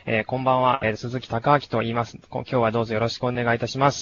こんばんは、鈴木孝明と言います。今日はどうぞよろしくお願いいたします。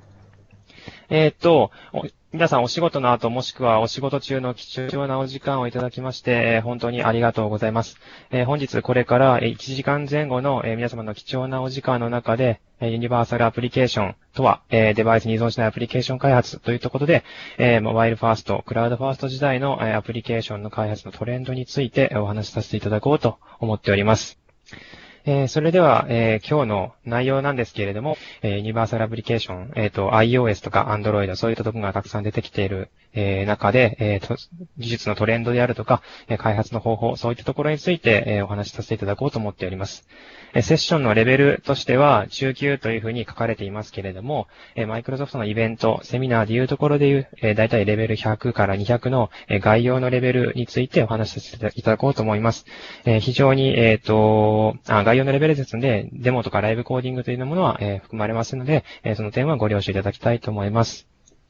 皆さんお仕事の後もしくはお仕事中の貴重なお時間をいただきまして、本当にありがとうございます。本日これから1時間前後の、皆様の貴重なお時間の中で、ユニバーサルアプリケーションとは、デバイスに依存しないアプリケーション開発というところで、モバイルファースト、クラウドファースト時代の、アプリケーションの開発のトレンドについてお話しさせていただこうと思っております。それでは、今日の内容なんですけれども、ユニバーサルアプリケーション、iOS とか Android、そういったところがたくさん出てきている、中で、技術のトレンドであるとか、開発の方法、そういったところについて、お話しさせていただこうと思っております。セッションのレベルとしては、中級というふうに書かれていますけれども、マイクロソフトのイベント、セミナーでいうところでいう、だいたいレベル100から200の、概要のレベルについてお話しさせていただこうと思います。非常に、概要のレベルですので、デモとかライブコーディングというものは、含まれますので、その点はご了承いただきたいと思います。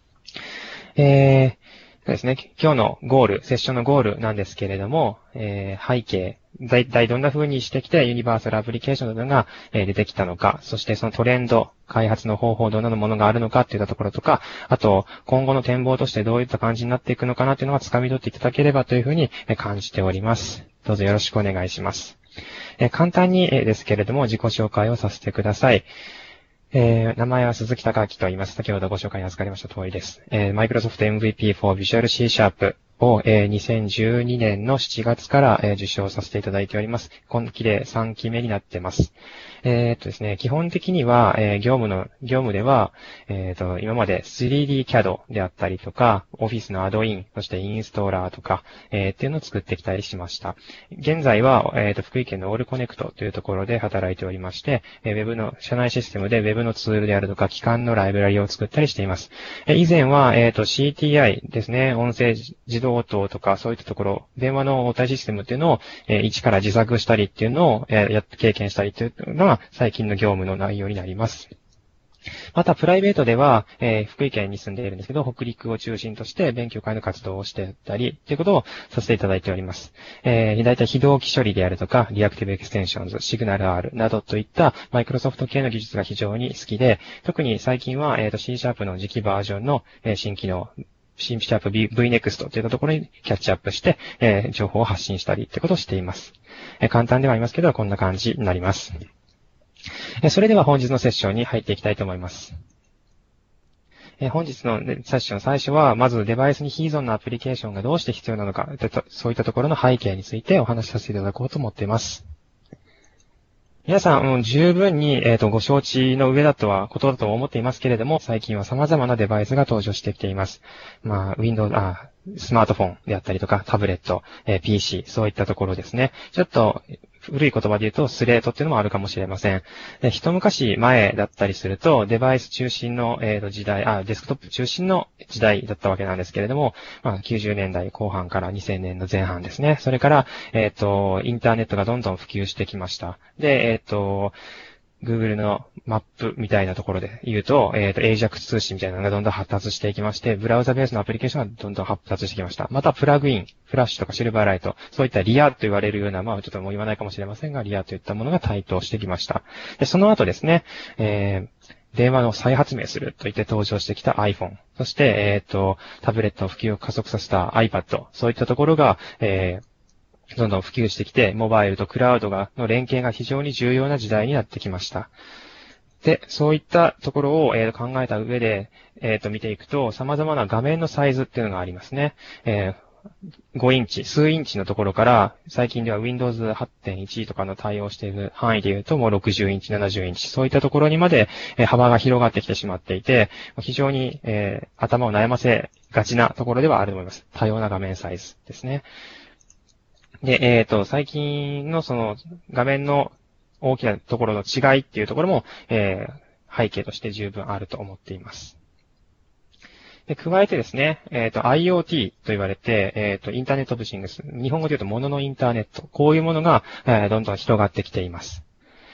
そうですね。今日のゴール、セッションのゴールなんですけれども、背景、だいたいどんな風にしてきてユニバーサルアプリケーションなどが出てきたのか、そしてそのトレンド、開発の方法、どんなものがあるのかっていったところとか、あと、今後の展望としてどういった感じになっていくのかなっていうのは掴み取っていただければというふうに感じております。どうぞよろしくお願いします。簡単にですけれども自己紹介をさせてください。名前は鈴木孝明と言います。先ほどご紹介に預かりました通りです。Microsoft MVP for Visual C Sharp を、2012年の7月から、受賞させていただいております。今期で3期目になっています。ですね、基本的には、業務では、今まで 3D CAD であったりとか、Office のアドイン、そしてインストーラーとか、っていうのを作ってきたりしました。現在は、福井県のオールコネクトというところで働いておりまして、Web の、社内システムで Web のツールであるとか、基幹のライブラリを作ったりしています。以前は、CTI ですね、音声自動応答とか、そういったところ、電話の応対システムっていうのを、一から自作したりっていうのを、経験したりというのが、最近の業務の内容になります。また、プライベートでは、福井県に住んでいるんですけど、北陸を中心として勉強会の活動をしていたり、ということをさせていただいております。だいたい非同期処理であるとか、リアクティブエクステンションズ、シグナル R などといったマイクロソフト系の技術が非常に好きで、特に最近は、C シャープの次期バージョンの、新機能、C シャープ VNext といったところにキャッチアップして、情報を発信したりということをしています。簡単ではありますけど、こんな感じになります。それでは本日のセッションに入っていきたいと思います。本日のセッション最初は、まずデバイスに非依存なアプリケーションがどうして必要なのか、そういったところの背景についてお話しさせていただこうと思っています。皆さん、十分に、ご承知の上だとは、ことだと思っていますけれども、最近は様々なデバイスが登場してきています。スマートフォンであったりとか、タブレット、PC、そういったところですね。ちょっと、古い言葉で言うと、スレートっていうのもあるかもしれません。一昔前だったりすると、デバイス中心の、時代、デスクトップ中心の時代だったわけなんですけれども、90年代後半から2000年の前半ですね。それから、インターネットがどんどん普及してきました。で、Google のマップみたいなところで言うと、AJAX 通信みたいなのがどんどん発達していきまして、ブラウザベースのアプリケーションがどんどん発達してきました。また、プラグイン、フラッシュとかシルバーライト、そういったリアと言われるような、ちょっともう言わないかもしれませんが、リアといったものが台頭してきました。で、その後ですね、電話の再発明すると言って登場してきた iPhone、そして、タブレットの普及を加速させた iPad、そういったところが、どんどん普及してきて、モバイルとクラウドの連携が非常に重要な時代になってきました。で、そういったところを、考えた上で、見ていくと、様々な画面のサイズっていうのがありますね。5インチ、数インチのところから、最近では Windows 8.1 とかの対応している範囲で言うと、もう60インチ、70インチ、そういったところにまで、幅が広がってきてしまっていて、非常に、頭を悩ませがちなところではあると思います。多様な画面サイズですね。で、最近のその画面の大きなところの違いっていうところも、背景として十分あると思っています。で、加えてですね、IoT と言われて、インターネットオブシングス、日本語で言うと物のインターネット、こういうものが、どんどん広がってきています。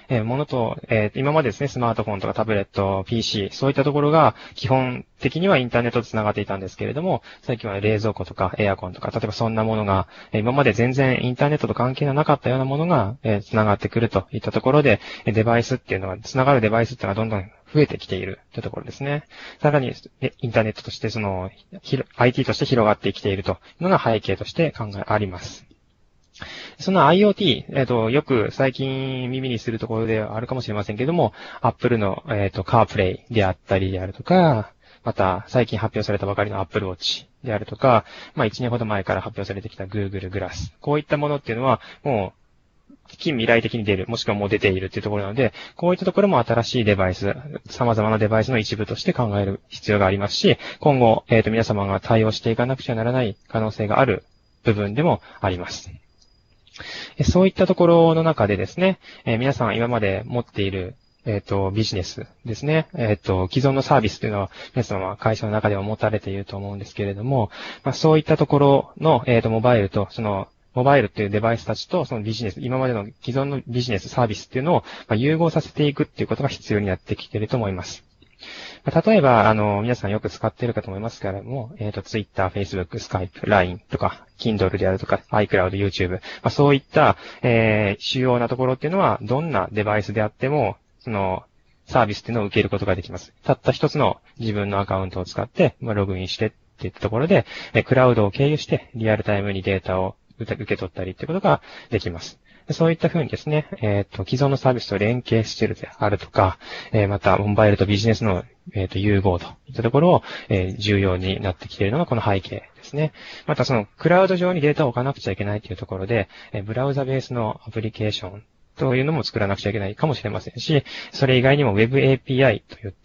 ものと、今までですね、スマートフォンとかタブレット、PC、そういったところが基本的にはインターネットと繋がっていたんですけれども、最近は冷蔵庫とかエアコンとか、例えばそんなものが、今まで全然インターネットと関係のなかったようなものが、繋がってくるといったところで、デバイスっていうのは、繋がるデバイスっていうのはどんどん増えてきているというところですね。さらに、インターネットとして、IT として広がってきているというのが背景としてあります。その IoT、よく最近耳にするところではあるかもしれませんけれども、Apple の、CarPlay であったりであるとか、また、最近発表されたばかりの Apple Watch であるとか、1年ほど前から発表されてきた Google Glass。こういったものっていうのは、もう、近未来的に出る、もしくはもう出ているっていうところなので、こういったところも新しいデバイス、様々なデバイスの一部として考える必要がありますし、今後、皆様が対応していかなくちゃならない可能性がある部分でもあります。そういったところの中でですね、皆さん今まで持っている、ビジネスですね。既存のサービスというのは、皆様は会社の中では持たれていると思うんですけれども、そういったところの、モバイルと、モバイルっていうデバイスたちと、そのビジネス、今までの既存のビジネス、サービスっていうのを、融合させていくっていうことが必要になってきていると思います。例えば、皆さんよく使っているかと思いますけれども、Twitter、Facebook、Skype、LINE とか、Kindle であるとか、iCloud、YouTube、そういった、主要なところっていうのは、どんなデバイスであっても、サービスっていうのを受けることができます。たった一つの自分のアカウントを使って、ログインしてっていったところで、クラウドを経由して、リアルタイムにデータを受け取ったりっていうことができます。そういった風にですね、既存のサービスと連携しているであるとか、また、モバイルとビジネスの、融合といったところを、重要になってきているのがこの背景ですね。また、クラウド上にデータを置かなくちゃいけないというところで、ブラウザベースのアプリケーションというのも作らなくちゃいけないかもしれませんし、それ以外にも Web API といって、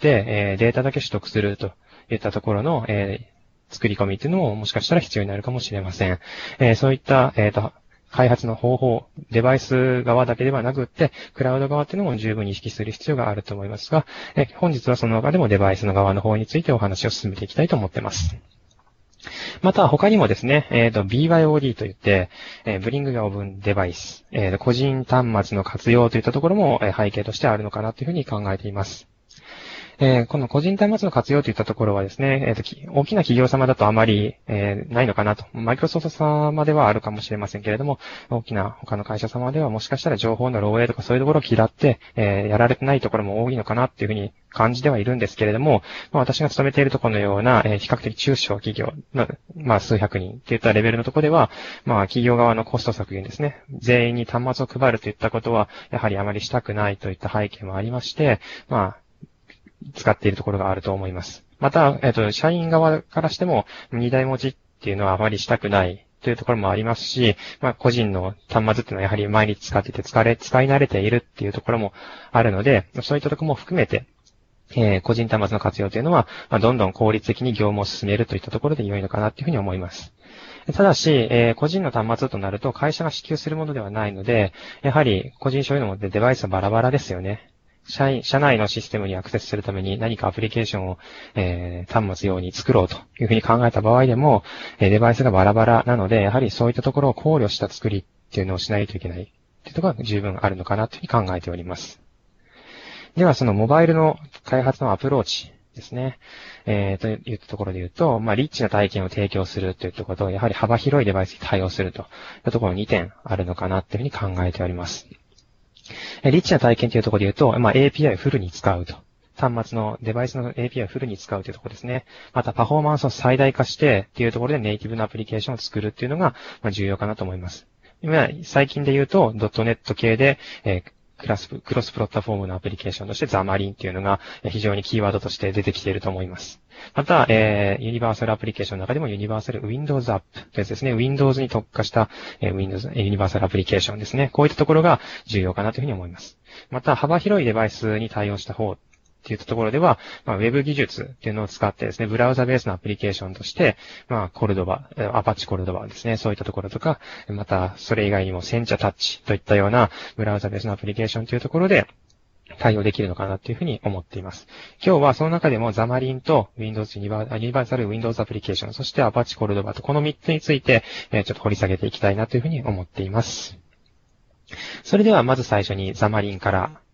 データだけ取得するといったところの、作り込みというのももしかしたら必要になるかもしれません。そういった、開発の方法、デバイス側だけではなくって、クラウド側っていうのも十分に意識する必要があると思いますが、本日はその中でもデバイスの側の方についてお話を進めていきたいと思っています。また他にもですね、BYOD といって、ブリングがオブンデバイス、個人端末の活用といったところも背景としてあるのかなというふうに考えています。この個人端末の活用といったところはですね、大きな企業様だとあまり、ないのかなと。マイクロソフト様ではあるかもしれませんけれども、大きな他の会社様ではもしかしたら情報の漏洩とかそういうところを嫌って、やられてないところも多いのかなっていうふうに感じではいるんですけれども、私が勤めているところのような、比較的中小企業の、数百人っていったレベルのところでは、企業側のコスト削減ですね。全員に端末を配るといったことは、やはりあまりしたくないといった背景もありまして、使っているところがあると思います。また、社員側からしても、2台持ちっていうのはあまりしたくないというところもありますし、個人の端末っていうのはやはり毎日使ってて使い慣れているっていうところもあるので、そういったところも含めて、個人端末の活用というのは、どんどん効率的に業務を進めるといったところで良いのかなというふうに思います。ただし、個人の端末となると会社が支給するものではないので、やはり個人所有のものでデバイスはバラバラですよね。社内のシステムにアクセスするために何かアプリケーションを、端末用に作ろうというふうに考えた場合でも、デバイスがバラバラなので、やはりそういったところを考慮した作りっていうのをしないといけないというところが十分あるのかなというふうに考えております。では、そのモバイルの開発のアプローチですね。というところで言うと、リッチな体験を提供するというところと、やはり幅広いデバイスに対応するというところ2点あるのかなというふうに考えております。リッチな体験というところで言うと、API をフルに使うと。端末のデバイスの API をフルに使うというところですね。またパフォーマンスを最大化してっていうところでネイティブなアプリケーションを作るっていうのが重要かなと思います。今、最近で言うと、.NET 系で、クロスプラットフォームのアプリケーションとしてザマリンっていうのが非常にキーワードとして出てきていると思います。また、ユニバーサルアプリケーションの中でもユニバーサル Windows App というやつですね。Windows に特化した、Windows ユニバーサルアプリケーションですね。こういったところが重要かなというふうに思います。また、幅広いデバイスに対応した方っていったところでは、ウェブ技術っていうのを使ってですね、ブラウザベースのアプリケーションとして、コルドバ、アパッチコルドバですね、そういったところとか、また、それ以外にもセンチャタッチといったようなブラウザベースのアプリケーションというところで、対応できるのかなというふうに思っています。今日はその中でもザマリンと Windows ユニバーサル Windows アプリケーション、そしてアパッチコルドバとこの3つについて、ちょっと掘り下げていきたいなというふうに思っています。それではまず最初にザマリンから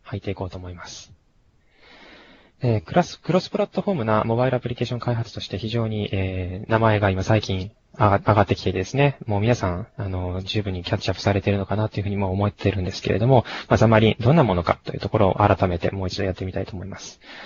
入っていこうと思います。クロスプラットフォームなモバイルアプリケーション開発として非常に、名前が今最近上がってきてですね、もう皆さん、十分にキャッチアップされているのかなというふうにも思っているんですけれども、ザマリン、どんなものかというところを改めてもう一度やってみたいと思います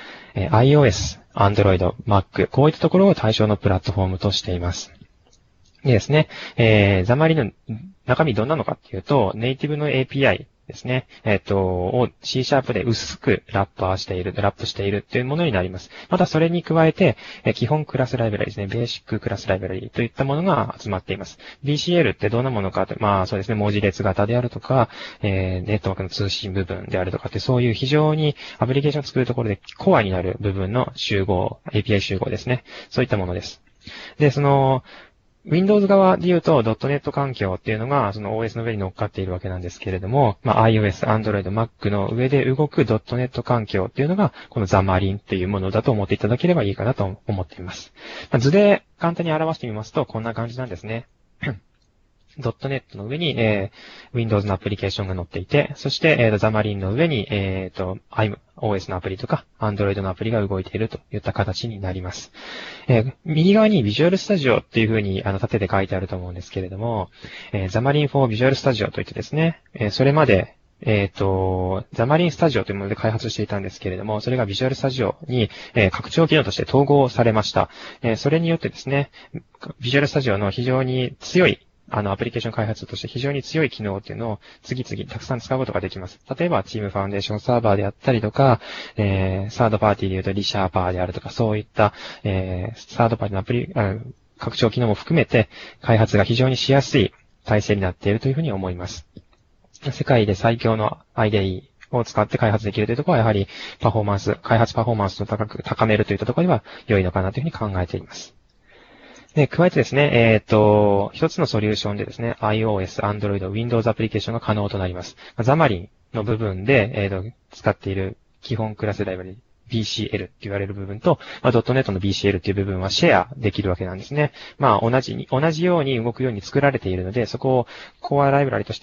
。iOS、Android、Mac、こういったところを対象のプラットフォームとしています。でですね、ザマリンの中身どんなのかっていうと、ネイティブの API、ですね。を C# で薄くラップしているっていうものになります。またそれに加えて、基本クラスライブラリですね。ベーシッククラスライブラリといったものが集まっています。BCL ってどんなものかと、そうですね。文字列型であるとか、ネットワークの通信部分であるとかって、そういう非常にアプリケーションを作るところでコアになる部分の集合、API 集合ですね。そういったものです。で、Windows 側で言うと .NET 環境っていうのがその OS の上に乗っかっているわけなんですけれども、iOS、Android、Mac の上で動く .NET 環境っていうのがこの Xamarin っていうものだと思っていただければいいかなと思っています。図で簡単に表してみますとこんな感じなんですね。.NET の上に、Windows のアプリケーションが載っていて、そして、Xamarin の上に、OS のアプリとか、Android のアプリが動いているといった形になります。右側に Visual Studio っていう風に、縦で書いてあると思うんですけれども、Xamarin for Visual Studio といってですね、それまで、Xamarin Studio というもので開発していたんですけれども、それが Visual Studio に、拡張機能として統合されました。それによってですね、Visual Studio の非常に強いアプリケーション開発として非常に強い機能っていうのを次々たくさん使うことができます。例えば、チームファウンデーションサーバーであったりとか、サードパーティーで言うとリシャーパーであるとか、そういった、サードパーティーの拡張機能も含めて開発が非常にしやすい体制になっているというふうに思います。世界で最強の IDE を使って開発できるというところはやはり開発パフォーマンスを高めるといったところでは良いのかなというふうに考えています。で、加えてですね、一つのソリューションでですね、iOS、Android、Windows アプリケーションが可能となります。Xamarin の部分で、使っている基本クラスライブラリ BCL って言われる部分と、.NET の BCL っていう部分はシェアできるわけなんですね。同じように動くように作られているので、そこをコアライブラリとして、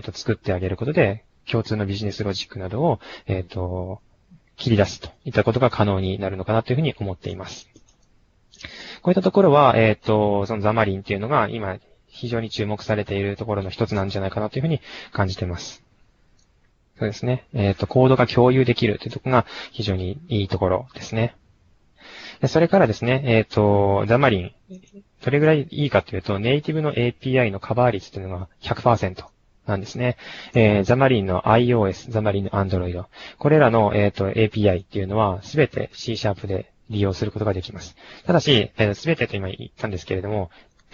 作ってあげることで、共通のビジネスロジックなどを、切り出すといったことが可能になるのかなというふうに思っています。こういったところは、そのザマリンっていうのが今非常に注目されているところの一つなんじゃないかなというふうに感じています。そうですね。コードが共有できるというところが非常にいいところですね。それからですね、ザマリン、どれぐらいいいかというと、ネイティブの API のカバー率というのが 100%。なんですね。ザマリンの iOS、ザマリンの Android。これらの、API っていうのはすべて C# で利用することができます。ただし、すべてと今言ったんですけれども、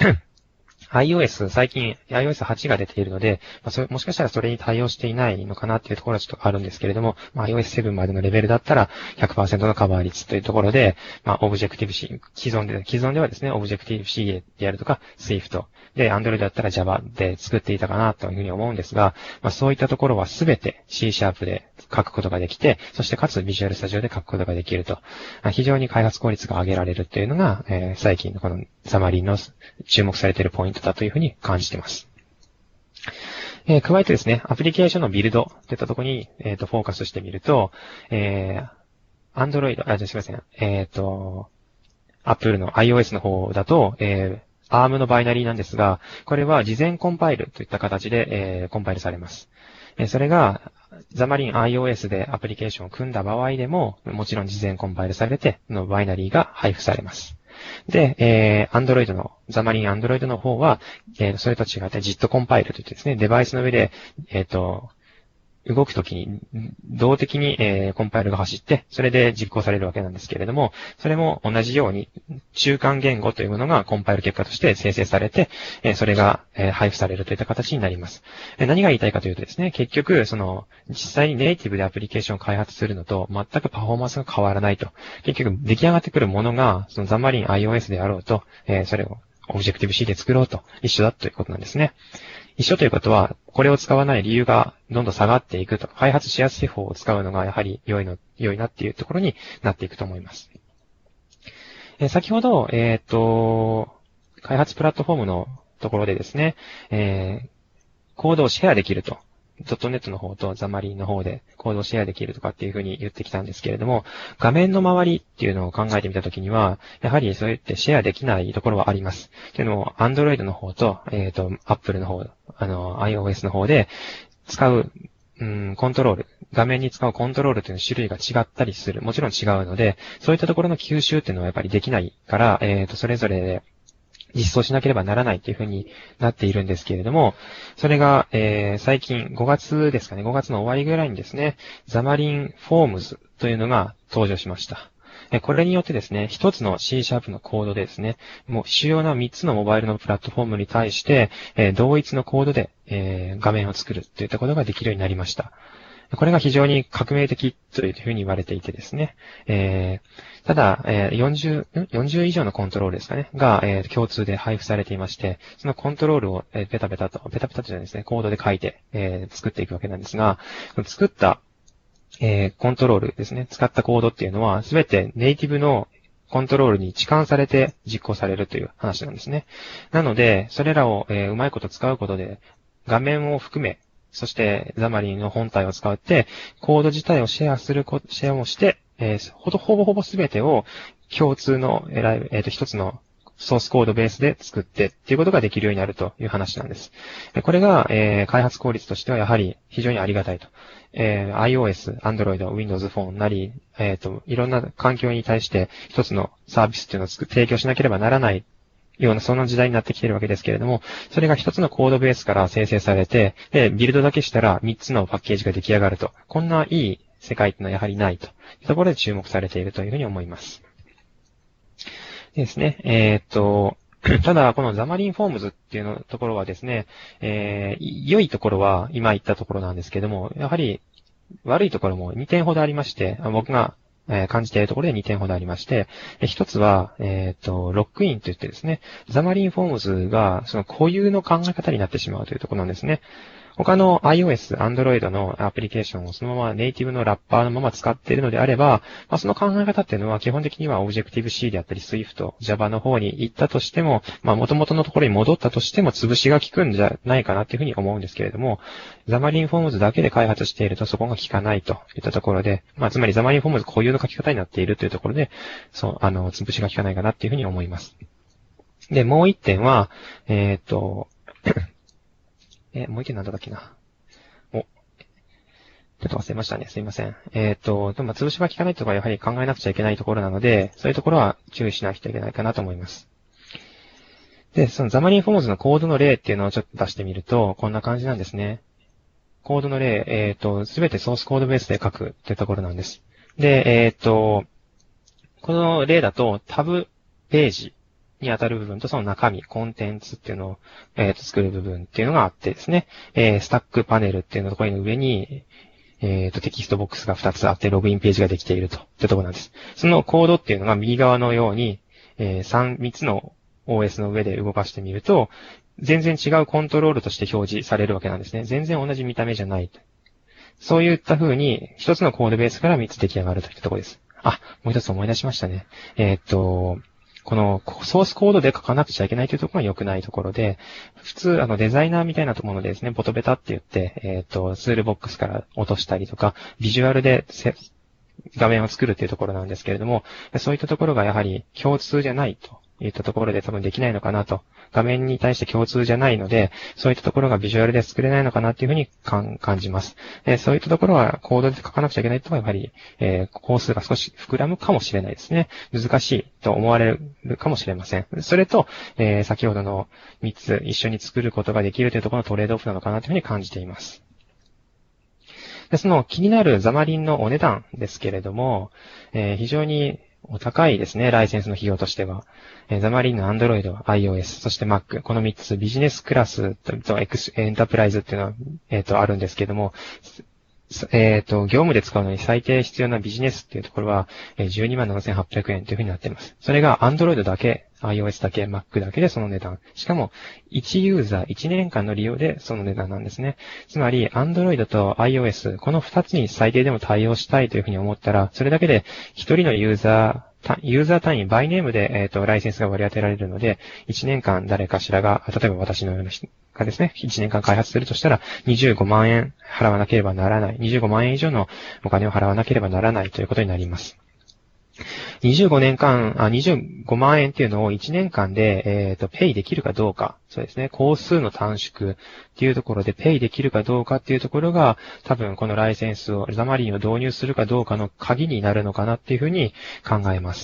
最近 iOS8 が出ているので、もしかしたらそれに対応していないのかなっていうところはちょっとあるんですけれども、iOS7 までのレベルだったら 100% のカバー率というところで、Objective-C、既存ではですね、Objective-C であるとか、Swift で、Android だったら Java で作っていたかなというふうに思うんですが、そういったところはすべて C# で書くことができて、そしてかつ Visual Studio で書くことができると、非常に開発効率が上げられるというのが、最近のこのザマリンの注目されているポイントだというふうに感じています。加えてですね、アプリケーションのビルドといったところに、フォーカスしてみると、Android、すみません、Apple の iOS の方だと、ARM のバイナリーなんですが、これは事前コンパイルといった形で、コンパイルされます。それが、ザマリン iOS でアプリケーションを組んだ場合でも、もちろん事前コンパイルされて、のバイナリーが配布されます。で、ザマリン Android の方は、それと違って JIT コンパイルといってですね、デバイスの上で、動くときに、動的に、コンパイルが走って、それで実行されるわけなんですけれども、それも同じように、中間言語というものがコンパイル結果として生成されて、それが、配布されるといった形になります。何が言いたいかというとですね、結局、実際にネイティブでアプリケーションを開発するのと、全くパフォーマンスが変わらないと。結局、出来上がってくるものが、そのザマリン iOS であろうと、それを Objective-C で作ろうと、一緒だということなんですね。一緒ということは、これを使わない理由がどんどん下がっていくと、開発しやすい方を使うのがやはり良いなっていうところになっていくと思います。先ほど、開発プラットフォームのところでですね、コードをシェアできると .NET の方とザマリンの方でコードをシェアできるとかっていうふうに言ってきたんですけれども、画面の周りっていうのを考えてみたときには、やはりそうやってシェアできないところはあります。というのも、Android の方と、Apple の方、iOS の方で使う、コントロール、画面に使うコントロールという種類が違ったりする。もちろん違うので、そういったところの吸収っていうのはやっぱりできないから、それぞれで実装しなければならないというふうになっているんですけれども、それが、最近5月ですかね、5月の終わりぐらいにですね、ザマリンフォームズというのが登場しました。これによってですね、一つの C# のコードでですね、もう主要な3つのモバイルのプラットフォームに対して、同一のコードで、画面を作るといったことができるようになりました。これが非常に革命的というふうに言われていてですね。ただ、40以上のコントロールですかね、が、共通で配布されていまして、そのコントロールを、ペタペタとじゃないですね、コードで書いて、作っていくわけなんですが、作った、コントロールですね、使ったコードっていうのは、すべてネイティブのコントロールに置換されて実行されるという話なんですね。なので、それらを、うまいこと使うことで、画面を含め、そしてザマリンの本体を使って、コード自体をシェアをして、ほぼすべてを共通の一つのソースコードベースで作ってっていうことができるようになるという話なんです。これが、開発効率としてはやはり非常にありがたいと。iOS、Android、Windows Phone なり、いろんな環境に対して一つのサービスっていうのを提供しなければならないような、そんな時代になってきているわけですけれども、それが一つのコードベースから生成されて、で、ビルドだけしたら3つのパッケージが出来上がると。こんないい世界っていうのはやはりないというところで注目されているというふうに思います。ですね。ただ、このザマリンフォームズっていうのところはですね、良いところは今言ったところなんですけども、やはり悪いところも2点ほどありまして、僕が感じているところで2点ほどありまして、一つは、ロックインと言ってですね、ザマリンフォームズがその固有の考え方になってしまうというところなんですね。他の iOS、Android のアプリケーションをそのままネイティブのラッパーのまま使っているのであれば、その考え方っていうのは基本的には Objective-C であったり Swift、Java の方に行ったとしても、元々のところに戻ったとしても潰しが効くんじゃないかなっていうふうに思うんですけれども、ザマリンフォームズだけで開発しているとそこが効かないといったところで、つまりザマリンフォームズ固有の書き方になっているというところで、潰しが効かないかなっていうふうに思います。で、もう一点は、もう一点なんだっけな。ちょっと忘れましたね。すいません。でも潰しが効かないとかやはり考えなくちゃいけないところなので、そういうところは注意しなくちゃいけないかなと思います。で、そのザマリンフォームズのコードの例っていうのをちょっと出してみると、こんな感じなんですね。コードの例、すべてソースコードベースで書くというところなんです。で、この例だとタブページに当たる部分とその中身、コンテンツっていうのを、作る部分っていうのがあってですね、スタックパネルっていうのところの上に、テキストボックスが2つあってログインページができているというところなんです。そのコードっていうのが右側のように、3つの OS の上で動かしてみると、全然違うコントロールとして表示されるわけなんですね。全然同じ見た目じゃない。そういった風に、一つのコードベースから3つ出来上がるといったところです。もう一つ思い出しましたね。このソースコードで書かなくちゃいけないというところが良くないところで、普通デザイナーみたいなものでですね、ボトベタって言って、ツールボックスから落としたりとか、ビジュアルで画面を作るっていうところなんですけれども、そういったところがやはり共通じゃないといったところで多分できないのかなと。画面に対して共通じゃないので、そういったところがビジュアルで作れないのかなっていうふうに感じます。そういったところはコードで書かなくちゃいけないとはやはり、工数が少し膨らむかもしれないですね。難しいと思われるかもしれません。それと、先ほどの3つ一緒に作ることができるというところのトレードオフなのかなというふうに感じています。で、その気になるザマリンのお値段ですけれども、非常にお高いですね、ライセンスの費用としては。ザマリンの Android、iOS、そして Mac、この3つ、ビジネスクラスとエンタープライズっていうのは、あるんですけれども、業務で使うのに最低必要なビジネスっていうところは、127,800円というふうになっています。それが Android だけ、iOS だけ、Mac だけでその値段。しかも、1ユーザー1年間の利用でその値段なんですね。つまり、Android と iOS、この2つに最低でも対応したいというふうに思ったら、それだけで1人のユーザユーザー単位、バイネームで、ライセンスが割り当てられるので、1年間誰かしらが、例えば私のような人がですね、1年間開発するとしたら、25万円払わなければならない。25万円以上のお金を払わなければならないということになります。25万円っていうのを1年間で、ペイできるかどうか。そうですね。工数の短縮っていうところでペイできるかどうかっていうところが、多分このライセンスを、ザマリンを導入するかどうかの鍵になるのかなっていうふうに考えます。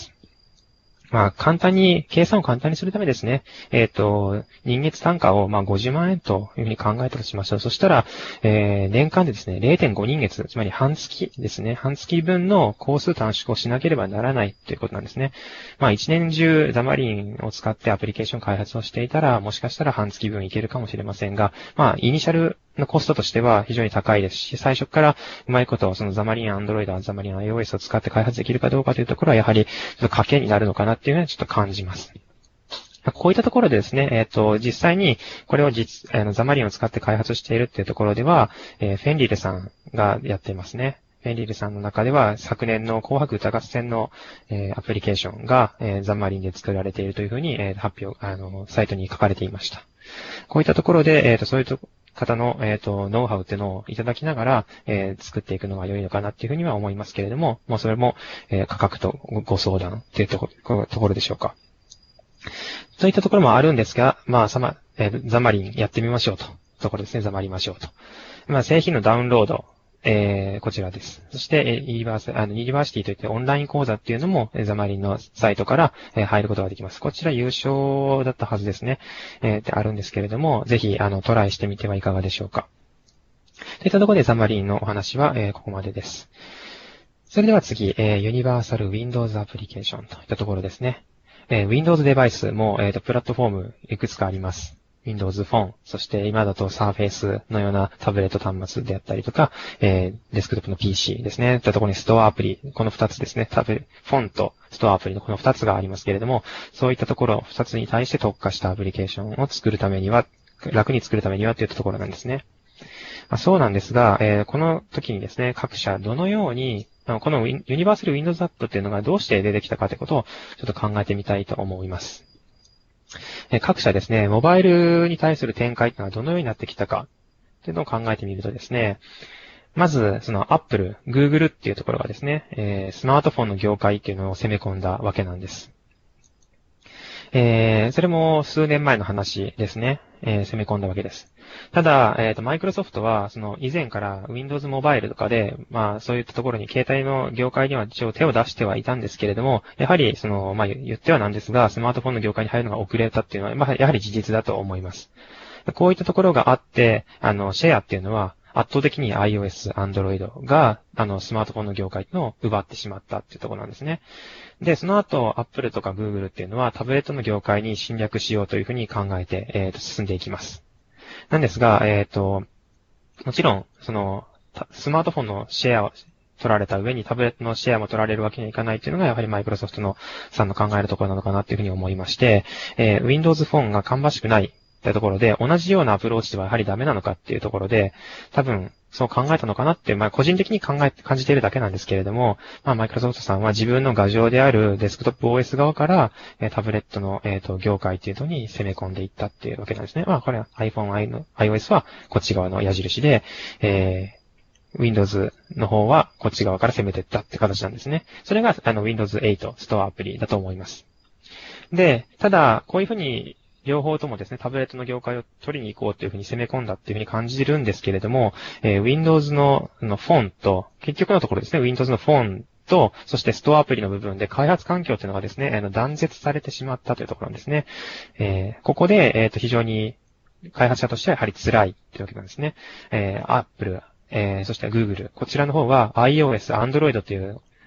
計算を簡単にするためですね。人月単価を、50万円というふうに考えたとしましょう。そしたら、年間でですね、0.5 人月、つまり半月ですね。半月分の工数短縮をしなければならないということなんですね。一年中ザマリンを使ってアプリケーション開発をしていたら、もしかしたら半月分いけるかもしれませんが、イニシャルのコストとしては非常に高いですし、最初からうまいこと、そのザマリン Android、ザマリン iOS を使って開発できるかどうかというところは、やはり、ちょっと賭けになるのかなっていうのはちょっと感じます。こういったところでですね、実際にこれをザマリンを使って開発しているっていうところでは、フェンリルさんがやっていますね。フェンリルさんの中では、昨年の紅白歌合戦の、アプリケーションが、ザマリンで作られているというふうに、サイトに書かれていました。こういったところで、そういう方の、ノウハウっていうのをいただきながら、作っていくのが良いのかなっていうふうには思いますけれども、それも、価格とご相談っていうところでしょうか。そういったところもあるんですが、ザマリンやってみましょうところですね、ザマりましょうと。製品のダウンロード、こちらです。そして、ユニバーシティといってオンライン講座っていうのも、ザマリンのサイトから、入ることができます。こちら優勝だったはずですね。ってあるんですけれども、ぜひ、トライしてみてはいかがでしょうか。といったところでザマリンのお話は、ここまでです。それでは次、ユニバーサル Windows アプリケーションといったところですね。Windows デバイスも、プラットフォームいくつかあります。Windows Phone、そして今だと Surface のようなタブレット端末であったりとか、デスクトップの PC ですね。といったところにストアアプリ、この2つですね。フォンとストアアプリのこの2つがありますけれども、そういったところ2つに対して特化したアプリケーションを作るためには、楽に作るためにはといったところなんですね。そうなんですが、この時にですね、各社どのようにこのユニバーサル Windows App っていうのがどうして出てきたかということをちょっと考えてみたいと思います。各社ですね、モバイルに対する展開っていうのはどのようになってきたかっていうのを考えてみるとですね、まず、その Apple、Google っていうところがですね、スマートフォンの業界っていうのを攻め込んだわけなんです。それも数年前の話ですね。攻め込んだわけです。ただ、マイクロソフトは、その以前から Windows モバイルとかで、そういったところに携帯の業界には一応手を出してはいたんですけれども、やはり、言ってはなんですが、スマートフォンの業界に入るのが遅れたっていうのは、やはり事実だと思います。こういったところがあって、シェアっていうのは、圧倒的に iOS、Android が、スマートフォンの業界の奪ってしまったっていうところなんですね。で、その後、Apple とか Google っていうのは、タブレットの業界に侵略しようというふうに考えて、進んでいきます。なんですが、もちろん、スマートフォンのシェアを取られた上にタブレットのシェアも取られるわけにはいかないっていうのが、やはりマイクロソフトさんの考えるところなのかなっていうふうに思いまして、Windows Phone が芳しくないというところで、同じようなアプローチではやはりダメなのかっていうところで、多分、そう考えたのかなって、個人的に感じているだけなんですけれども、マイクロソフトさんは自分の牙城であるデスクトップ OS 側から、タブレットの、業界っていうのに攻め込んでいったっていうわけなんですね。これは iPhone、iOS はこっち側の矢印で、Windows の方はこっち側から攻めていったって形なんですね。それが、Windows 8ストアアプリだと思います。で、ただ、こういうふうに、両方ともですね、タブレットの業界を取りに行こうというふうに攻め込んだっていうふうに感じるんですけれども、Windows のフォンと、結局のところですね、Windows のフォンと、そしてストアアプリの部分で開発環境というのがですね、断絶されてしまったというところなんですね。ここで、非常に開発者としてはやはり辛いというわけなんですね。Apple、そして Google、こちらの方は iOS、Android という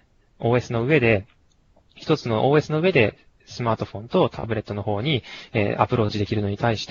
OS の上で、一つの OS の上で、スマートフォンとタブレットの方に、アプローチできるのに対して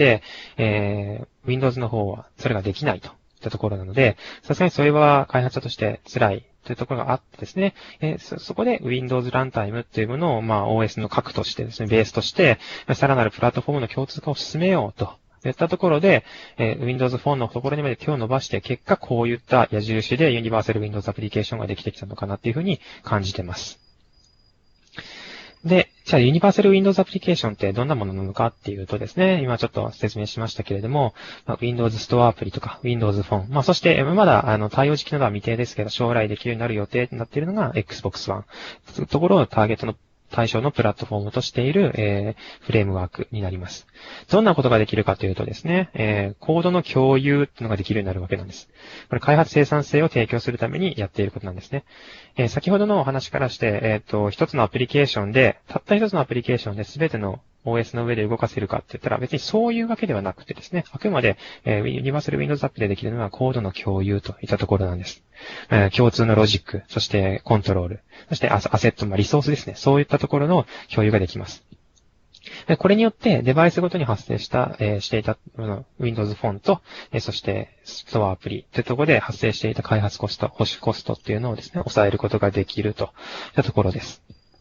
、Windows の方はそれができないといったところなので、さすがにそれは開発者として辛いというところがあってですね、そこで Windows ランタイムっていうものを、OS の核としてですね、ベースとして、さらなるプラットフォームの共通化を進めようと。いったところで、Windows Phone のところにまで手を伸ばして、結果こういった矢印でユニバーサル Windows アプリケーションができてきたのかなっていうふうに感じてます。 で、じゃあユニバーサル Windows アプリケーションってどんなものなのかっていうとですね、今ちょっと説明しましたけれども、Windows Store アプリとか Windows Phone、そしてまだ対応時期などは未定ですけど、将来できるようになる予定になっているのが Xbox One。そういうところをターゲットの対象のプラットフォームとしている、フレームワークになります。どんなことができるかというとですね、コードの共有っていうのができるようになるわけなんです。これ開発生産性を提供するためにやっていることなんですね。先ほどのお話からして、一つのアプリケーションで、たった一つのアプリケーションで全ての OS の上で動かせるかって言ったら別にそういうわけではなくてですね、あくまで、ユニバーサル Windows アップでできるのはコードの共有といったところなんです。共通のロジック、そしてコントロール、そしてアセット、リソースですね。そういったところの共有ができます。これによってデバイスごとに発生していたWindows フォント、そしてストアアプリというところで発生していた開発コスト、保守コストっていうのをですね、抑えることができるといったところです。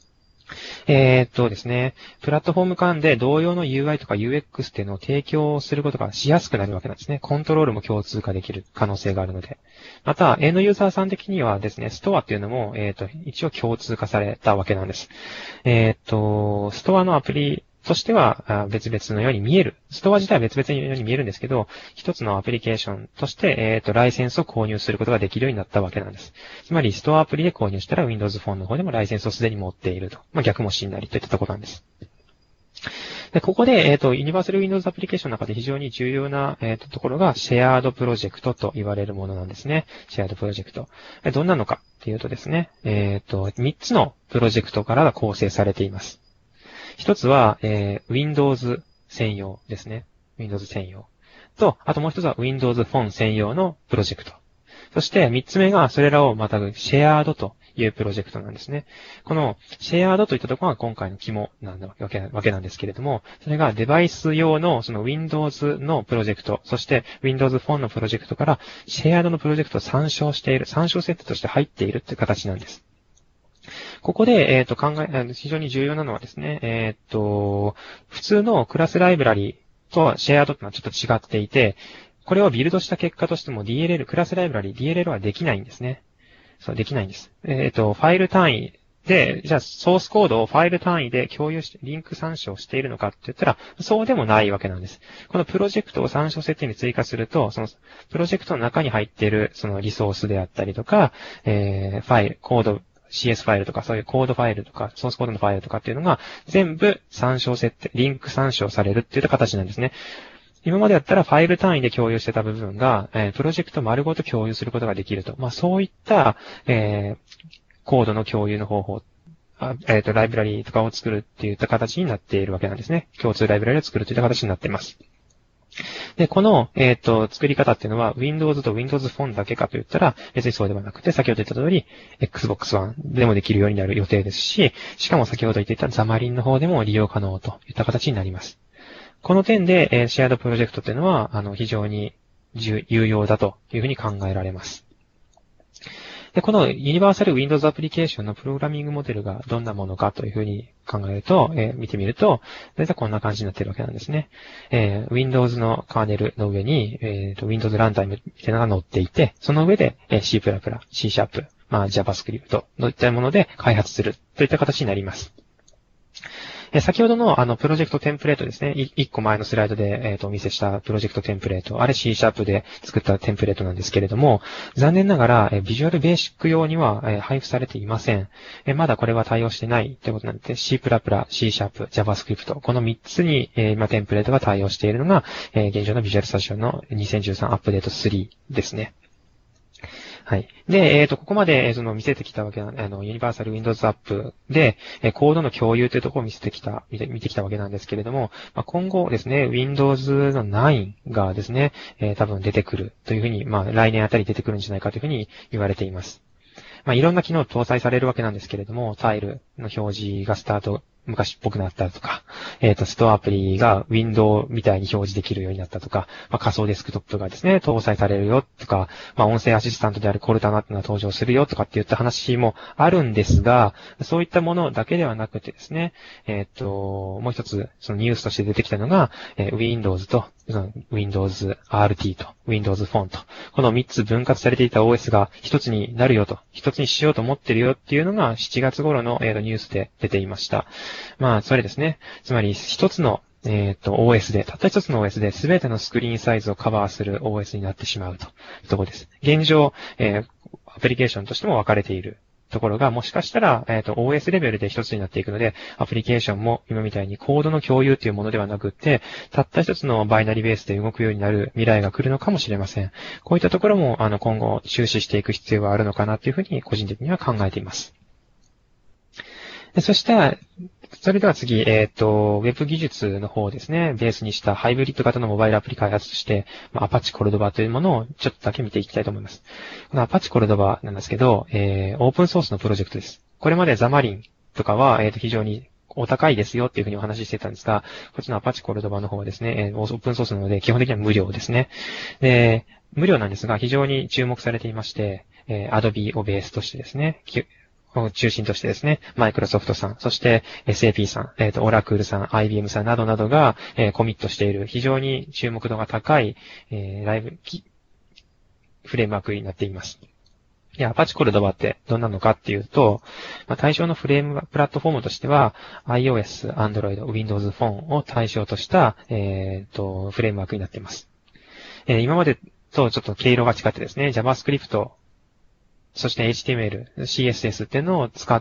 ですね、プラットフォーム間で同様の UI とか UX っていうのを提供することがしやすくなるわけなんですね。コントロールも共通化できる可能性があるので。また、エンドユーザーさん的にはですね、ストアっていうのも、一応共通化されたわけなんです。ストアのアプリとしては別々のように見える。ストア自体は別々のように見えるんですけど、一つのアプリケーションとして、ライセンスを購入することができるようになったわけなんです。つまり、ストアアプリで購入したら Windows Phone の方でもライセンスをすでに持っていると。逆もしんなりといったところなんです。で、ここで、ユニバーサル Windows アプリケーションの中で非常に重要な、ところが、シェアードプロジェクトと言われるものなんですね。シェアードプロジェクト。どんなのかっていうとですね、3つのプロジェクトから構成されています。一つは、Windows 専用ですね。Windows 専用。と、あともう一つは Windows Phone 専用のプロジェクト。そして三つ目がそれらをまたぐシェアードというプロジェクトなんですね。このシェアードといったところが今回の肝なわけなんですけれども、それがデバイス用のその Windows のプロジェクト、そして Windows Phone のプロジェクトからシェアードのプロジェクトを参照している、参照設定として入っているという形なんです。ここで、非常に重要なのはですね、普通のクラスライブラリとシェアードというのはちょっと違っていて、これをビルドした結果としても DLL、クラスライブラリ、DLL はできないんですね。そう、できないんです。ファイル単位で、じゃあソースコードをファイル単位で共有して、リンク参照しているのかって言ったら、そうでもないわけなんです。このプロジェクトを参照設定に追加すると、そのプロジェクトの中に入っているそのリソースであったりとか、ファイル、コード、CS ファイルとか、そういうコードファイルとか、ソースコードのファイルとかっていうのが、全部参照設定、リンク参照されるっていった形なんですね。今までだったらファイル単位で共有してた部分が、プロジェクト丸ごと共有することができると。そういった、コードの共有の方法、ライブラリとかを作るっていった形になっているわけなんですね。共通ライブラリを作るといった形になっています。で、この、作り方っていうのは Windows と Windows Phone だけかと言ったら別にそうではなくて、先ほど言った通り Xbox One でもできるようになる予定ですし、しかも先ほど言っていたザマリンの方でも利用可能といった形になります。この点で、シェアードプロジェクトっていうのは、非常に有用だというふうに考えられます。で、このユニバーサル Windows アプリケーションのプログラミングモデルがどんなものかというふうに考えると、見てみると、だいたいこんな感じになっているわけなんですね。Windows のカーネルの上に、Windows ランタイムみたいなのが載っていて、その上で、C++、C#、JavaScript といったもので開発するといった形になります。先ほどのプロジェクトテンプレートですね。1個前のスライドで、お見せしたプロジェクトテンプレート。あれ C# で作ったテンプレートなんですけれども、残念ながら、ビジュアルベーシック用には、配布されていません。まだこれは対応してないということなので、C++、C#、JavaScript、この3つに、今テンプレートが対応しているのが、現状のビジュアルスタジオの2013アップデート3ですね。はい。で、ここまで、見せてきたわけな、ユニバーサル Windows アップで、コードの共有というところを見てきたわけなんですけれども、今後ですね、Windows の9がですね、多分出てくるというふうに、来年あたり出てくるんじゃないかというふうに言われています。いろんな機能搭載されるわけなんですけれども、タイルの表示がスタート、昔っぽくなったとか、 ストアアプリがウィンドウみたいに表示できるようになったとか、仮想デスクトップがですね、搭載されるよとか、音声アシスタントであるコルタナっていうのが登場するよとかっていった話もあるんですが、そういったものだけではなくてですね、もう一つ、そのニュースとして出てきたのが、Windows と、Windows RT と Windows Phone と、この3つ分割されていた OS が一つになるよと、一つにしようと思ってるよっていうのが7月頃の、ニュースで出ていました。それですね。つまり一つのOS で、たった一つの OS で全てのスクリーンサイズをカバーする OS になってしまうというところです。現状、アプリケーションとしても分かれているところが、もしかしたら、OS レベルで一つになっていくので、アプリケーションも今みたいにコードの共有というものではなくって、たった一つのバイナリベースで動くようになる未来が来るのかもしれません。こういったところも、今後注視していく必要があるのかなというふうに、個人的には考えています。そして、それでは次、ウェブ技術の方ですね、ベースにしたハイブリッド型のモバイルアプリ開発として、アパッチコルドバというものをちょっとだけ見ていきたいと思います。このアパッチコルドバなんですけど、オープンソースのプロジェクトです。これまでザマリンとかは、非常にお高いですよっていうふうにお話ししてたんですが、こっちのアパッチコルドバの方はですね、オープンソースなので基本的には無料ですね。で、無料なんですが非常に注目されていまして、Adobe をベースとしてですね、を中心としてですね、マイクロソフトさん、そして SAP さん、オラクルさん、IBM さんなどなどが、コミットしている非常に注目度が高い、フレームワークになっています。アパッチコルドバってどんなのかっていうと、対象のプラットフォームとしては、iOS、Android、Windows Phone を対象とした、フレームワークになっています。今までとちょっと毛色が違ってですね、JavaScript、そして HTML、CSS っていうのを使って、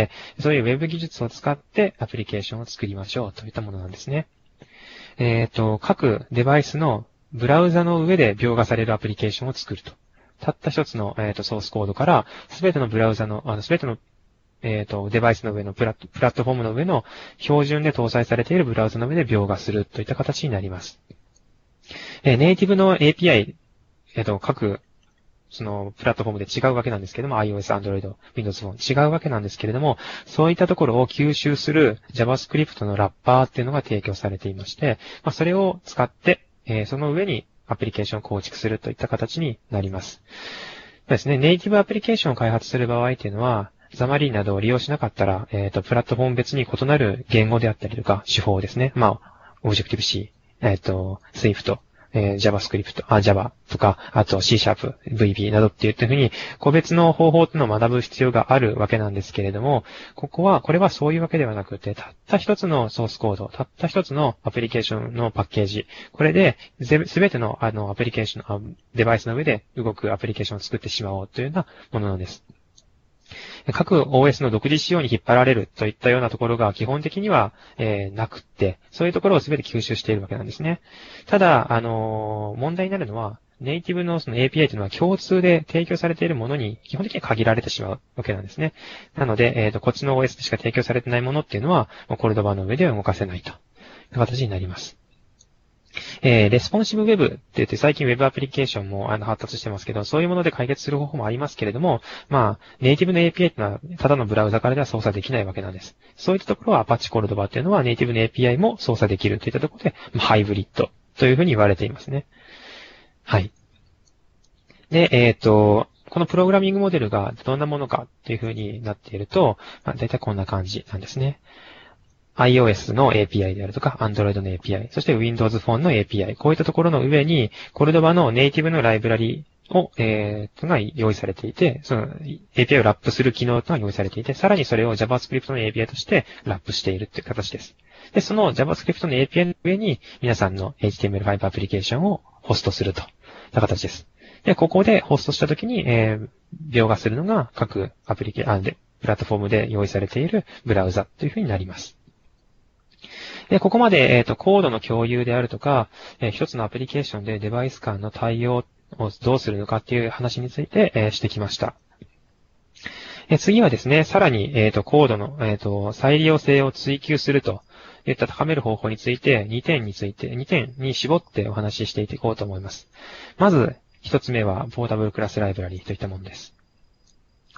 そういう Web 技術を使ってアプリケーションを作りましょうといったものなんですね。各デバイスのブラウザの上で描画されるアプリケーションを作ると。たった一つの、ソースコードから、すべてのブラウザの、すべての、デバイスの上のプラットフォームの上の標準で搭載されているブラウザの上で描画するといった形になります。ネイティブの API、各そのプラットフォームで違うわけなんですけれども、iOS、Android、Windows Phone 違うわけなんですけれども、そういったところを吸収する JavaScript のラッパーっていうのが提供されていまして、それを使って、その上にアプリケーションを構築するといった形になります。ですね、ネイティブアプリケーションを開発する場合っていうのは、ザマリンなどを利用しなかったら、プラットフォーム別に異なる言語であったりとか、手法ですね。Objective-C、Swift、JavaScript、Java とか、あと C#、VB などっていったふうに、個別の方法っていうのを学ぶ必要があるわけなんですけれども、これはそういうわけではなくて、たった一つのソースコード、たった一つのアプリケーションのパッケージ、これで、すべてのアプリケーション、デバイスの上で動くアプリケーションを作ってしまおうというようなものなんです。各 OS の独自仕様に引っ張られるといったようなところが基本的には、なくって、そういうところを全て吸収しているわけなんですね。ただ、問題になるのは、ネイティブのその API というのは共通で提供されているものに基本的に限られてしまうわけなんですね。なので、こっちの OS でしか提供されてないものっていうのは、コルドバの上では動かせないという形になります。レスポンシブウェブって言って最近ウェブアプリケーションも発達してますけど、そういうもので解決する方法もありますけれども、ネイティブの API っていうのはただのブラウザからでは操作できないわけなんです。そういったところは Apache Coldova っていうのはネイティブの API も操作できるといったところで、ハイブリッドというふうに言われていますね。はい。で、このプログラミングモデルがどんなものかっていうふうになっていると、だいたいこんな感じなんですね。iOS の API であるとか、Android の API、そして Windows Phone の API、こういったところの上に、コルドバのネイティブのライブラリを、が用意されていて、その API をラップする機能が用意されていて、さらにそれを JavaScript の API としてラップしているという形です。で、その JavaScript の API の上に、皆さんの HTML5 アプリケーションをホストするという形です。で、ここでホストしたときに、描画するのが各プラットフォームで用意されているブラウザというふうになります。で、ここまで、コードの共有であるとか、一つのアプリケーションでデバイス間の対応をどうするのかっていう話について、してきました。次はですね、さらに、コードの、再利用性を追求するといった高める方法について、2点に絞ってお話ししていこうと思います。まず、一つ目は、ポータブルクラスライブラリといったものです。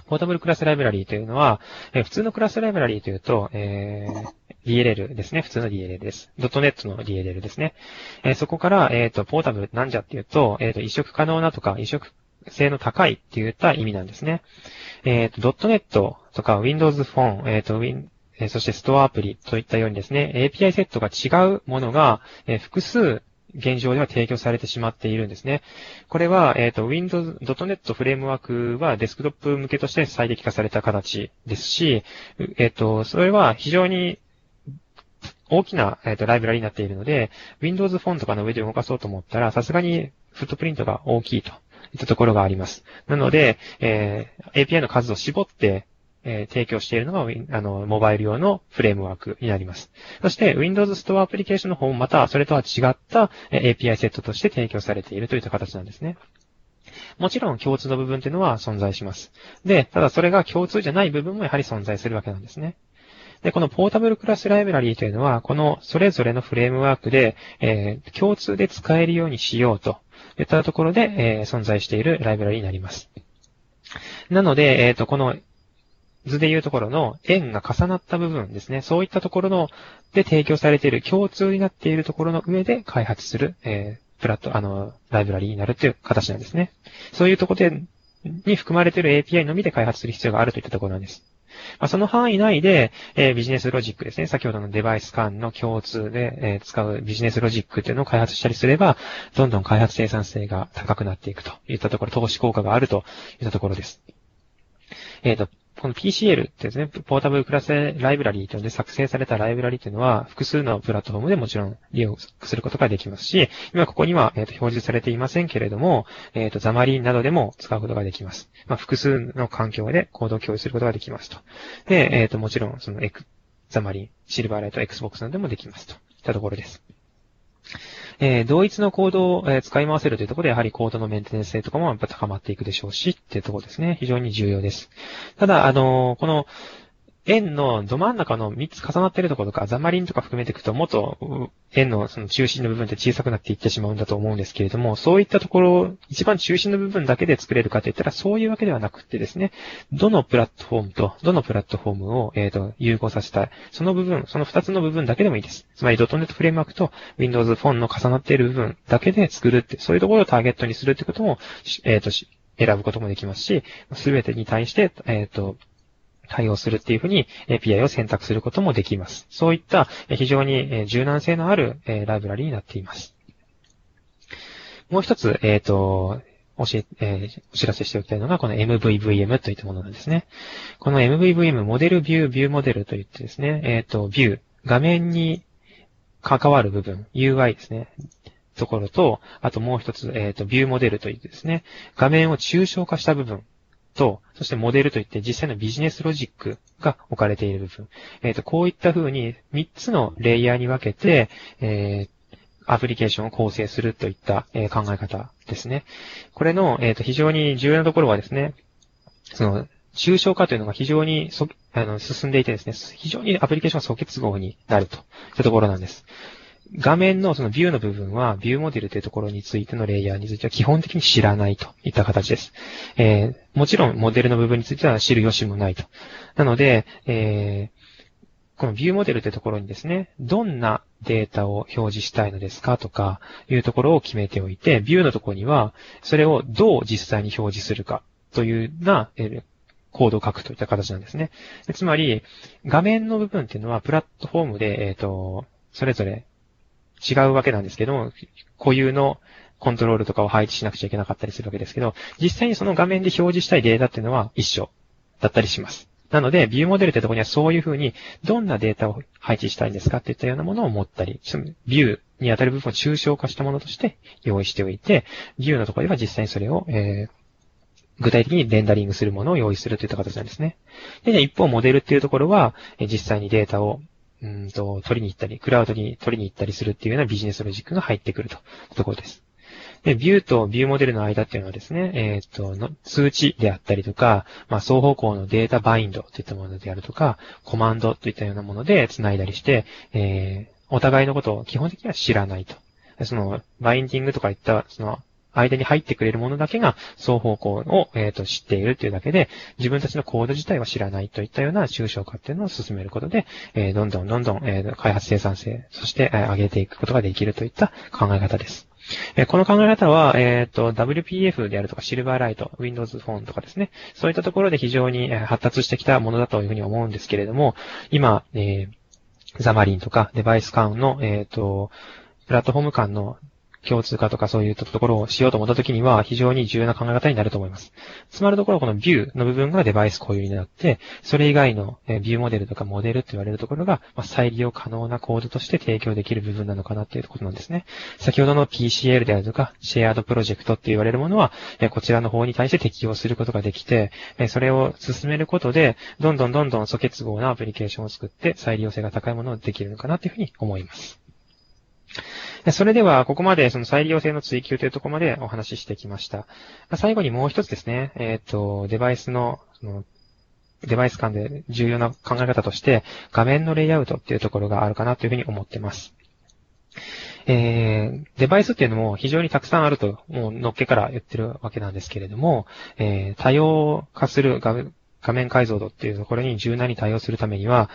ポータブルクラスライブラリーというのは、普通のクラスライブラリーというと、DLL ですね。普通の DLL です。.NET の DLL ですね。そこから、ポータブルなんじゃっていうと、移植可能なとか、移植性の高いっていった意味なんですね。.NET とか Windows Phone、そしてストアアプリといったようにですね、API セットが違うものが、複数現状では提供されてしまっているんですね。これは、Windows、.NET フレームワークはデスクトップ向けとして最適化された形ですし、それは非常に大きな、ライブラリになっているので、Windows フォンとかの上で動かそうと思ったら、さすがにフットプリントが大きいといったところがあります。なので、API の数を絞って、提供しているのが、モバイル用のフレームワークになります。そして、Windows Store アプリケーションの方もまた、それとは違った API セットとして提供されているといった形なんですね。もちろん共通の部分というのは存在します。で、ただそれが共通じゃない部分もやはり存在するわけなんですね。で、このポータブルクラスライブラリーというのは、このそれぞれのフレームワークで、共通で使えるようにしようといったところで、存在しているライブラリーになります。なので、この図でいうところの円が重なった部分ですね。そういったところので提供されている共通になっているところの上で開発する、ライブラリーになるという形なんですね。そういうところに含まれている API のみで開発する必要があるといったところなんです。その範囲内で、ビジネスロジックですね。先ほどのデバイス間の共通で、使うビジネスロジックというのを開発したりすれば、どんどん開発生産性が高くなっていくといったところ、投資効果があるといったところです。この PCL ってですね、ポータブルクラスライブラリーというので作成されたライブラリーというのは、複数のプラットフォームでもちろん利用することができますし、今ここには、表示されていませんけれども、ザマリンなどでも使うことができます。複数の環境でコードを共有することができますと。で、もちろん、ザマリン、シルバーライト、Xbox などでもできますといったところです。同一のコードを使い回せるというところで、やはりコードのメンテナンス性とかもやっぱ高まっていくでしょうし、っていうところですね。非常に重要です。ただ、この、円のど真ん中の3つ重なっているところとか、ザマリンとか含めていくと、もっと円のその中心の部分って小さくなっていってしまうんだと思うんですけれども、そういったところ、一番中心の部分だけで作れるかといったら、そういうわけではなくってですね、どのプラットフォームと、どのプラットフォームを、融合させたい。その部分、その2つの部分だけでもいいです。つまり、.NET フレームワークと Windows フォンの重なっている部分だけで作るって、そういうところをターゲットにするってことも、選ぶこともできますし、すべてに対して、対応するっていうふうに API を選択することもできます。そういった非常に柔軟性のあるライブラリになっています。もう一つ、お知らせしておきたいのが、この MVVM といったものなんですね。この MVVM、モデルビュー、ビューモデルといってですね、ビュー、画面に関わる部分、UI ですね。ところと、あともう一つ、ビューモデルといってですね、画面を抽象化した部分。と、そしてモデルといって実際のビジネスロジックが置かれている部分。こういった風に3つのレイヤーに分けて、アプリケーションを構成するといった、考え方ですね。これの、非常に重要なところはですね、その、抽象化というのが非常に進んでいてですね、非常にアプリケーションが素結合になるといったところなんです。画面のそのビューの部分は、ビューモデルというところについてのレイヤーについては基本的に知らないといった形です。もちろんモデルの部分については知る由もないと。なので、このビューモデルというところにですね、どんなデータを表示したいのですかとかいうところを決めておいて、ビューのところには、それをどう実際に表示するかというような、コードを書くといった形なんですね。つまり、画面の部分っていうのはプラットフォームで、それぞれ違うわけなんですけども、固有のコントロールとかを配置しなくちゃいけなかったりするわけですけど、実際にその画面で表示したいデータっていうのは一緒だったりします。なので、ビューモデルってところにはそういうふうに、どんなデータを配置したいんですかっていったようなものを持ったり、ビューに当たる部分を抽象化したものとして用意しておいて、ビューのところでは実際にそれを、具体的にレンダリングするものを用意するといった形なんですね。で、一方、モデルっていうところは、実際にデータを取りに行ったり、クラウドに取りに行ったりするっていうようなビジネスロジックが入ってくるというところです。で、ビューとビューモデルの間っていうのはですね、通知であったりとか、双方向のデータバインドといったものであるとか、コマンドといったようなもので繋いだりして、お互いのことを基本的には知らないと。その、バインディングとかいった、 間に入ってくれるものだけが双方向を、知っているというだけで、自分たちのコード自体は知らないといったような抽象化っていうのを進めることで、どんどん、開発生産性、そして、上げていくことができるといった考え方です。この考え方は、WPF であるとか、シルバーライト、Windows Phone とかですね、そういったところで非常に発達してきたものだというふうに思うんですけれども、今、ザマリンとかデバイス間の、プラットフォーム間の共通化とかそういうところをしようと思ったときには非常に重要な考え方になると思います。つまるところこのビューの部分がデバイス固有になって、それ以外のビューモデルとかモデルと言われるところが再利用可能なコードとして提供できる部分なのかなっていうことなんですね。先ほどの PCL であるとかシェアードプロジェクトって言われるものはこちらの方に対して適用することができて、それを進めることでどんどん素結合なアプリケーションを作って再利用性が高いものをできるのかなというふうに思います。それでは、ここまでその再利用性の追求というところまでお話ししてきました。最後にもう一つですね、デバイス間で重要な考え方として、画面のレイアウトっていうところがあるかなというふうに思っています。デバイスっていうのも非常にたくさんあると、もうのっけから言ってるわけなんですけれども、多様化する画面解像度っていうところに柔軟に対応するためには、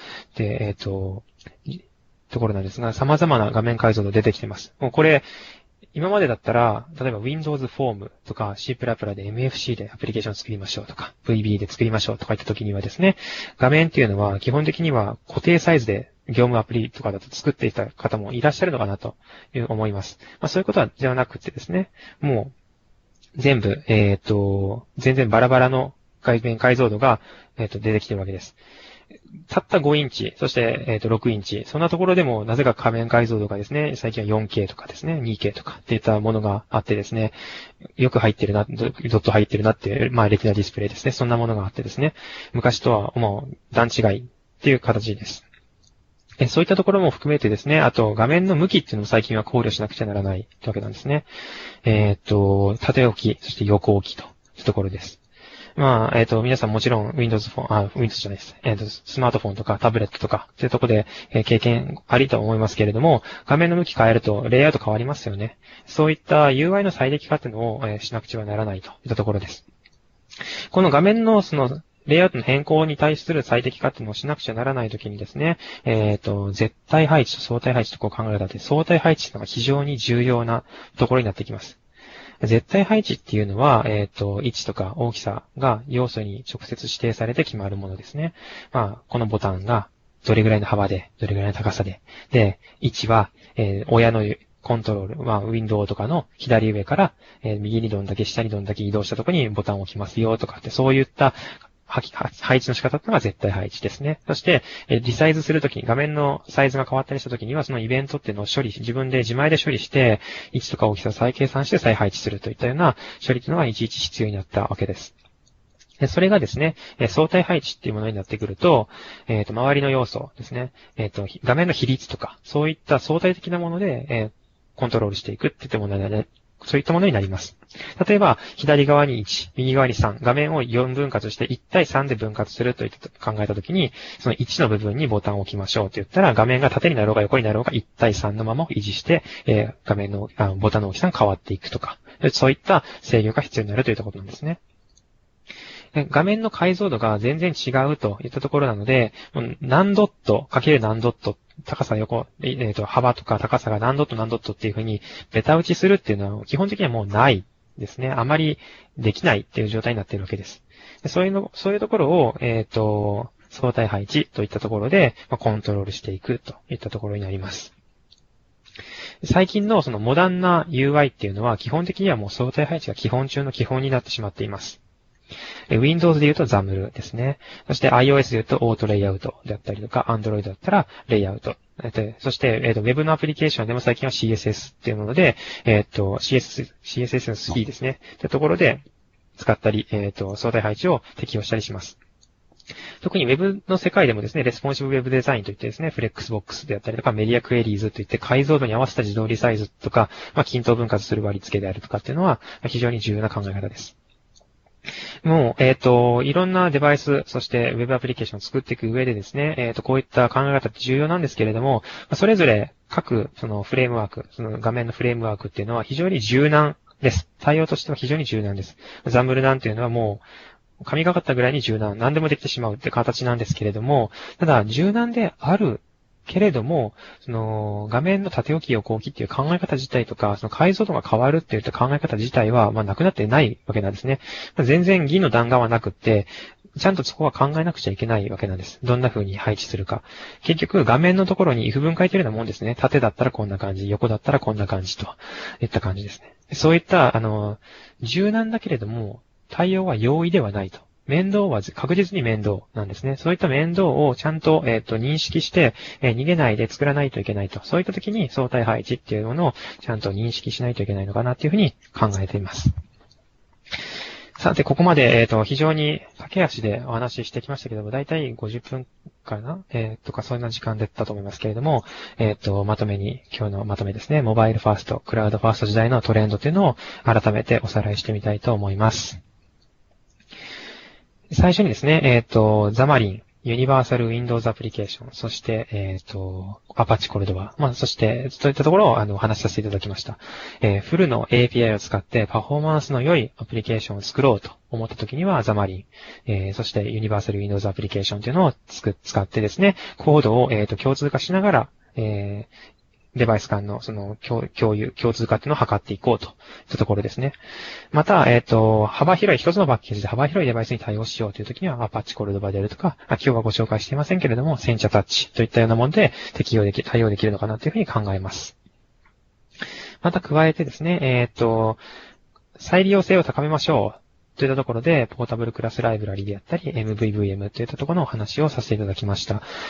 ところなんですが、様々な画面解像度出てきています。もうこれ、今までだったら、例えば Windows Form とか C++ で MFC でアプリケーションを作りましょうとか、VB で作りましょうとかいった時にはですね、画面っていうのは基本的には固定サイズで業務アプリとかだと作っていた方もいらっしゃるのかなと思います。そういうことではなくてですね、もう全部、全然バラバラの画面解像度が、出てきているわけです。たった5インチ、そして、6インチ。そんなところでも、なぜか画面解像度がですね、最近は 4K とかですね、2K とかっていったものがあってですね、よく入ってるな、ドット入ってるなっていう、レティナディスプレイですね。そんなものがあってですね、昔とはもう段違いっていう形です。そういったところも含めてですね、あと画面の向きっていうのも最近は考慮しなくちゃならないわけなんですね。縦置き、そして横置きというところです。皆さんもちろん Windows じゃないです。スマートフォンとかタブレットとかっていうところで、経験ありと思いますけれども、画面の向き変えるとレイアウト変わりますよね。そういった UI の最適化っていうのを、しなくてはならないといったところです。この画面のレイアウトの変更に対する最適化っていうのをしなくちゃならないときにですね、絶対配置と相対配置と考え方で、相対配置っていうのが非常に重要なところになってきます。絶対配置っていうのは、位置とか大きさが要素に直接指定されて決まるものですね。このボタンがどれぐらいの幅で、どれぐらいの高さで、位置は、親のコントロール、ウィンドウとかの左上から、右にどんだけ下にどんだけ移動したところにボタンを置きますよとかって、そういった配置の仕方っていうのが絶対配置ですね。そして、リサイズするときに、画面のサイズが変わったりしたときには、そのイベントっていうのを自前で処理して、位置とか大きさを再計算して再配置するといったような処理っていうのがいちいち必要になったわけです。それがですね、相対配置っていうものになってくると、周りの要素ですね、画面の比率とか、そういった相対的なもので、コントロールしていくっていったもので、そういったものになります。例えば、左側に1、右側に3、画面を4分割して1対3で分割するといった考えたときに、その1の部分にボタンを置きましょうと言ったら、画面が縦になろうが横になろうが1対3のまま維持して、画面のボタンの大きさが変わっていくとか、そういった制御が必要になるといったことなんですね。画面の解像度が全然違うといったところなので、何ドットかける何ドット、高さ横、幅とか高さが何ドット何ドットっていう風にベタ打ちするっていうのは基本的にはもうないですね。あまりできないっていう状態になっているわけです。そういうところを、相対配置といったところで、コントロールしていくといったところになります。最近のそのモダンな UI っていうのは基本的にはもう相対配置が基本中の基本になってしまっています。Windows で言うと XAML ですね。そして iOS で言うとオートレイアウトであったりとか、Android だったらレイアウト。そして、Web のアプリケーションでも最近は CSS っていうもので、CSS の3ですね。というところで使ったり、相対配置を適用したりします。特に Web の世界でもですね、レスポンシブ Web デザインといってですね、Flexbox であったりとか、メディアクエリーズといって解像度に合わせた自動リサイズとか、均等分割する割り付けであるとかっていうのは非常に重要な考え方です。もう、いろんなデバイス、そして Web アプリケーションを作っていく上でですね、こういった考え方って重要なんですけれども、それぞれ各、そのフレームワーク、その画面のフレームワークっていうのは非常に柔軟です。対応としては非常に柔軟です。ザンブルなんていうのはもう、神がかったぐらいに柔軟、何でもできてしまうって形なんですけれども、ただ、柔軟であるけれども、その、画面の縦置き横置きっていう考え方自体とか、その解像度が変わるっていった考え方自体は、なくなってないわけなんですね。全然銀の弾丸はなくって、ちゃんとそこは考えなくちゃいけないわけなんです。どんな風に配置するか。結局、画面のところに if 文書いてるようなもんですね。縦だったらこんな感じ、横だったらこんな感じといった感じですね。そういった、柔軟だけれども、対応は容易ではないと。面倒は確実に面倒なんですね。そういった面倒をちゃんと、認識して、逃げないで作らないといけないと。そういった時に相対配置っていうものをちゃんと認識しないといけないのかなっていうふうに考えています。さて、ここまで、非常に駆け足でお話ししてきましたけども、だいたい50分かなそんな時間だったと思いますけれども、今日のまとめですね、モバイルファースト、クラウドファースト時代のトレンドというのを改めておさらいしてみたいと思います。最初にですね、ザマリン、ユニバーサル Windows アプリケーション、そして、アパッチコルドバ、そして、そういったところをお話しさせていただきました。フルの API を使ってパフォーマンスの良いアプリケーションを作ろうと思った時にはザマリン、そしてユニバーサル Windows アプリケーションというのを使ってですね、コードを、共通化しながら、デバイス間のその共通化っていうのを図っていこうといったところですね。また、幅広い、一つのパッケージで幅広いデバイスに対応しようというときには、アパッチコルドバであるとか、今日はご紹介していませんけれども、センチャタッチといったようなもので対応できるのかなというふうに考えます。また加えてですね、再利用性を高めましょう。といったところで、ポータブルクラスライブラリであったり、MVVM といったところのお話をさせていただきました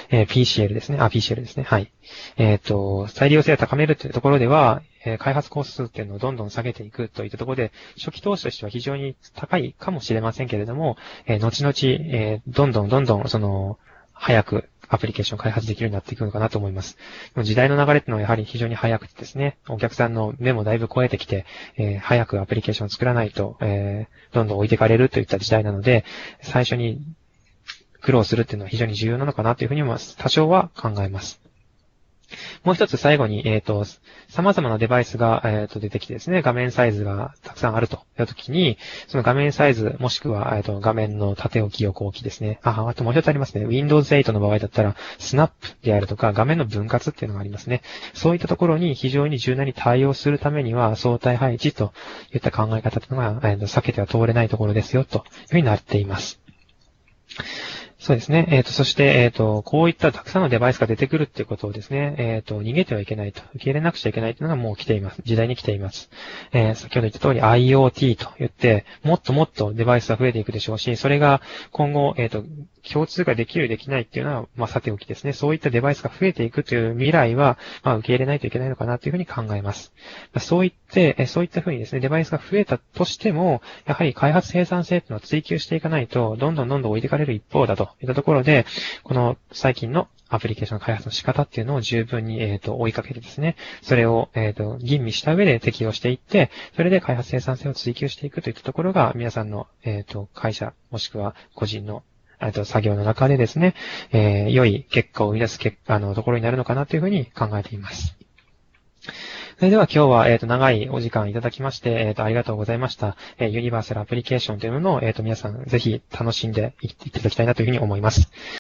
。PCL ですね。PCL ですね。はい。再利用性を高めるというところでは、開発コスト数っていうのをどんどん下げていくといったところで、初期投資としては非常に高いかもしれませんけれども、後々、どんどん、早くアプリケーション開発できるようになっていくのかなと思います。時代の流れっていうのはやはり非常に早くてですね、お客さんの目もだいぶ超えてきて、早くアプリケーションを作らないと、どんどん置いてかれるといった時代なので、最初に苦労するっていうのは非常に重要なのかなというふうに多少は考えます。もう一つ最後に、様々なデバイスが、出てきてですね、画面サイズがたくさんあるというときに、その画面サイズ、もしくは、画面の縦置き、横置きですね。あともう一つありますね。Windows 8の場合だったら、スナップであるとか、画面の分割っていうのがありますね。そういったところに非常に柔軟に対応するためには、相対配置といった考え方というのが、避けては通れないところですよ、というふうになっています。そうですね。そして、こういったたくさんのデバイスが出てくるっていうことをですね、逃げてはいけないと、受け入れなくちゃいけないというのがもう来ています。時代に来ています。先ほど言った通り IoT と言って、もっともっとデバイスが増えていくでしょうし、それが今後、共通ができる、できないっていうのは、さておきですね。そういったデバイスが増えていくという未来は、受け入れないといけないのかなというふうに考えます。そういったふうにですね、デバイスが増えたとしても、やはり開発生産性というのは追求していかないと、どんどん置いてかれる一方だといったところで、この最近のアプリケーション開発の仕方っていうのを十分に、追いかけてですね、それを、吟味した上で適用していって、それで開発生産性を追求していくといったところが、皆さんの、会社、もしくは個人の作業の中でですね、良い結果を生み出すところになるのかなというふうに考えています。それでは今日は、長いお時間いただきまして、ありがとうございました。ユニバーサルアプリケーションというものを、皆さんぜひ楽しんでいっていただきたいなというふうに思います。